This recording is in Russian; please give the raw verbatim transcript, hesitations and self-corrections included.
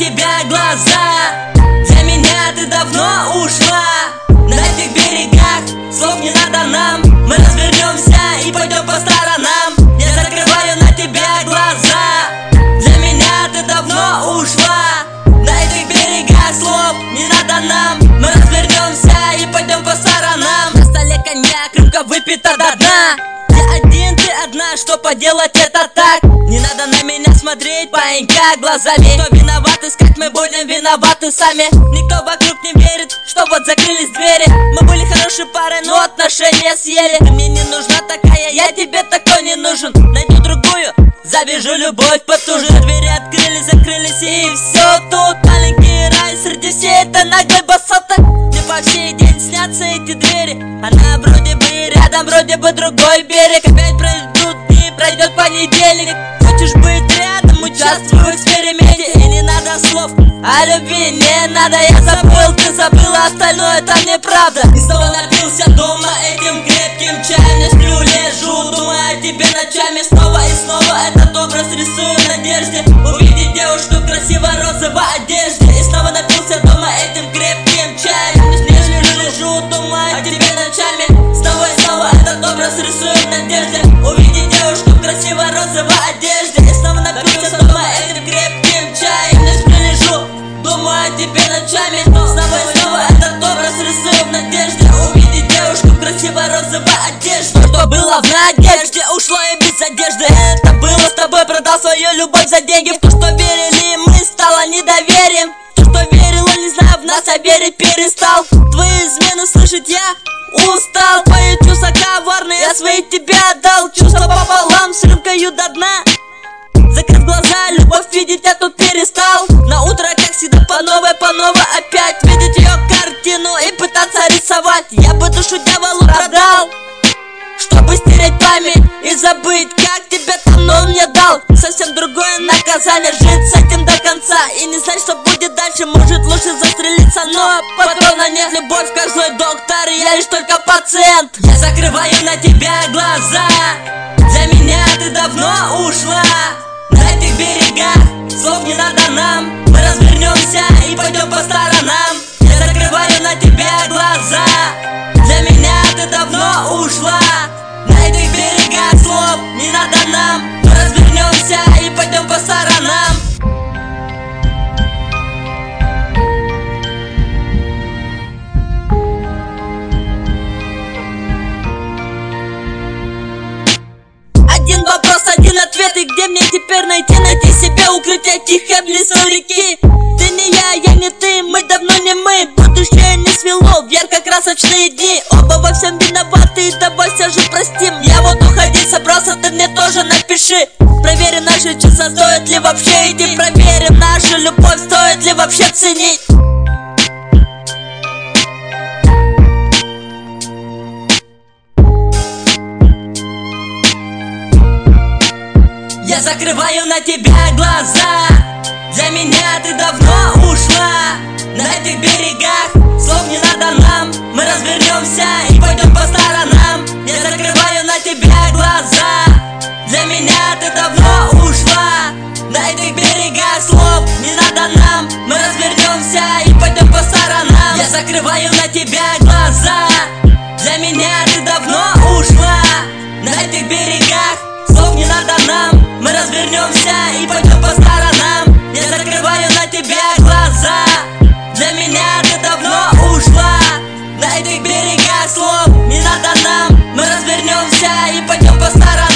тебя глаза. Для меня ты давно ушла. На этих берегах слов не надо нам. Мы развернемся и пойдем по сторонам. Я закрываю на тебя глаза. Для меня ты давно ушла. На этих берегах слов не надо нам. Мы развернемся и пойдем по сторонам. На столе коньяк, рюмка выпита до дна. Я один, ты одна, что поделать, это так. Не надо на меня смотреть паинька глазами. Кто виноват, искать мы будем виноваты сами. Никто вокруг не верит, что вот закрылись двери. Мы были хорошей парой, но отношения съели. Ты мне не нужна такая, я тебе такой не нужен. Найду другую, завяжу любовь потуже. Двери открылись, закрылись и все тут. Маленький рай среди всей этой наглой басоты. Мне по всей день снятся эти двери. Она вроде бы рядом, вроде бы другой берег. Опять пройдут дни, пройдет понедельник. Хочешь быть рядом, участвуй в эксперименте. И не надо слов, а любви не надо. Я забыл, ты забыла, остальное там неправда. И снова напился дома этим крепким чаем. Я сплю, лежу, думаю о тебе ночами. Снова и снова этот образ рисую в надежде увидеть девушку в красивой розовой одежде. И снова напился дома этим крепким чаем. Я сплю, лежу, думаю о тебе ночами. Снова и снова этот образ рисую в надежде увидеть девушку в красивой розовой одежде. И снова напился дома этим крепким чаем. Я сплю, лежу, думаю о тебе ночами. Снова и снова этот образ рисую в надежде увидеть девушку в красивой розовой одежде. Что было в надежде, ушло и без одежды. Это было с тобой, продал свою любовь за деньги. В то, что верили мы, стало недоверием. В то, что верила, не знаю, в нас, а верить перестал. Твои измены слышать я устал. Твои чувства коварные, я свои тебе отдал. Чувства пополам, с рюмкою до дна. Закрыв глаза, любовь видеть я тут перестал. На утро, как всегда, по новой, по новой опять видеть ее картину и пытаться рисовать. Я бы душу дьяволу продал, чтобы стереть память и забыть, как тебя давно мне дал. Совсем другое наказание, жить с этим до конца и не знать, что будет дальше. Может лучше застрелиться, но патрона нет. Любовь как злой доктор, я лишь только пациент. Я закрываю на тебя глаза. Для меня ты давно ушла. На этих берегах слов не надо нам. Мы развернемся и пойдем по сторонам. Я закрываю на тебя глаза. Для меня ты давно ушла. На этих берегах слов не надо нам. Мы развернемся и пойдем по сторонам. Один вопрос, один ответ. И где мне теперь найти, найти себе укрытие тихое в лесу реки? Ты не я, я не ты, мы давно не мы. Будущее не свело в ярко-красочные дни. Оба во всем виноваты, и давай все же простим. Я вот уходить собрался, ты мне тоже напиши. Проверим наши чувства, стоит ли вообще идти. Проверим нашу любовь, стоит ли вообще ценить. Я закрываю на тебя глаза. Для меня ты давно ушла. На этих берегах слов не надо нам. Мы развернемся и пойдем по сторонам. Я закрываю на тебя глаза. Для меня ты давно ушла. На этих берегах слов не надо нам. Мы развернемся и пойдем по сторонам. Я закрываю на тебя глаза. Для меня ты давно ушла. На этих берегах слов не надо нам. Мы развернемся и пойдем по сторонам. Я закрываю на тебя глаза. Для меня ты давно ушла. На этих берегах слов не надо нам. Мы развернемся и пойдем по сторонам.